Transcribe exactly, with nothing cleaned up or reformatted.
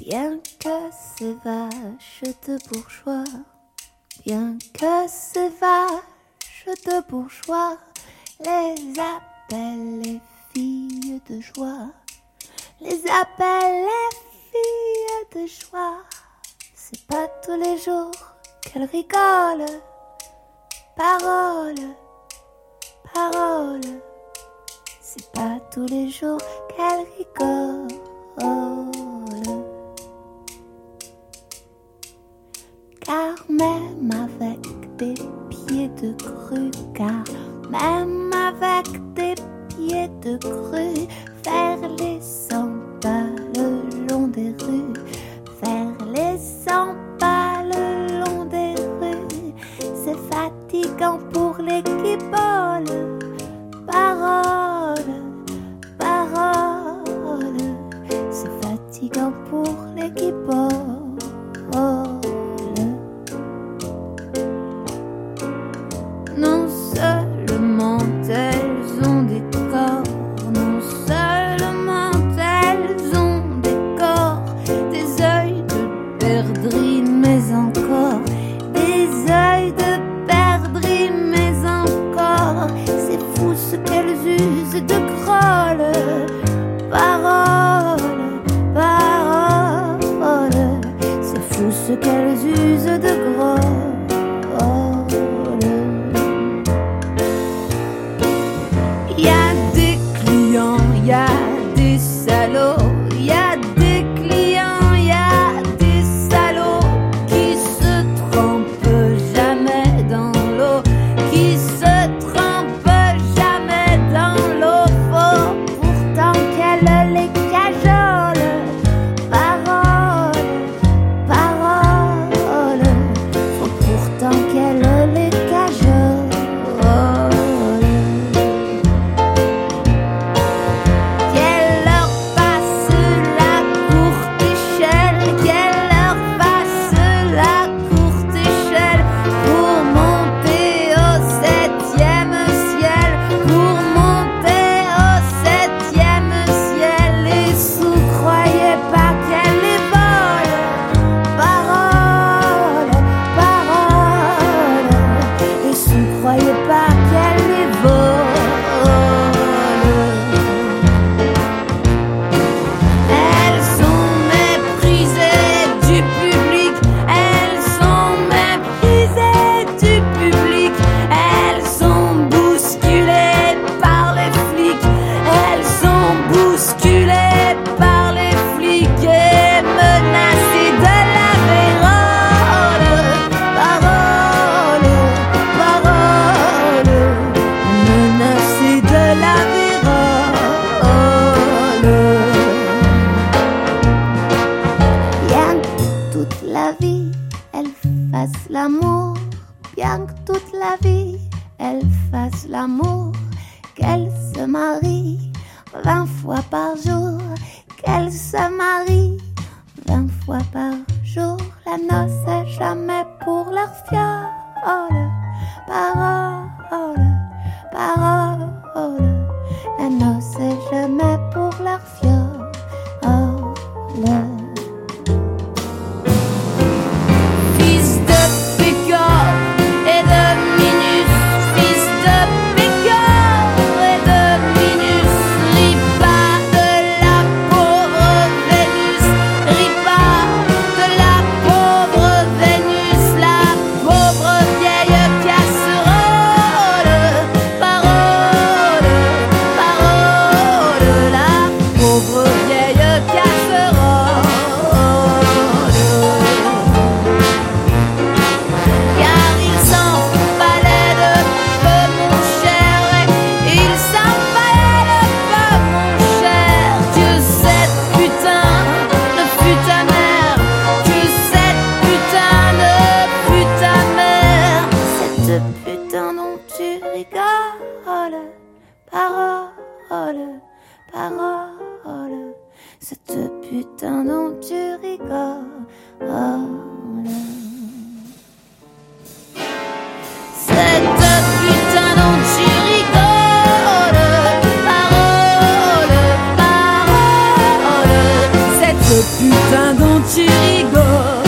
Bien que ces vaches de bourgeois, bien que ces vaches de bourgeois les appellent les filles de joie, les appellent les filles de joie. C'est pas tous les jours qu'elles rigolent. Parole, parole, c'est pas tous les jours qu'elles rigolent. Car même avec des pieds de grue, car même avec des pieds de grue, faire les cent pas le long des rues, faire les cent pas le long des rues, c'est fatigant pour les guiboles. Parole, parole, c'est fatigant pour les guiboles. Non seulement elles ont des corps, non seulement elles ont des corps, des yeux de perdrix, mais encore des yeux de perdrix, mais encore. C'est fou ce qu'elles usent de grolle. Parole, parole, c'est fou ce qu'elles usent de grolle. Y a des clients, y a des salauds, y a des clients, y a des salauds qui se trempent jamais dans l'eau, qui se trempent jamais dans l'eau. Faut pourtant qu'elle les cajole. Parole, parole, faut pourtant qu'elle les cajole. L'amour, bien que toute la vie elle fasse l'amour, qu'elle se marie vingt fois par jour, qu'elle se marie vingt fois par jour. La noce est jamais pour leur fiole. Parole, parole, la noce est jamais pour leur fiole. Parole, parole, cette putain dont tu rigoles. Cette putain dont tu rigoles. Parole, parole, cette putain dont tu rigoles.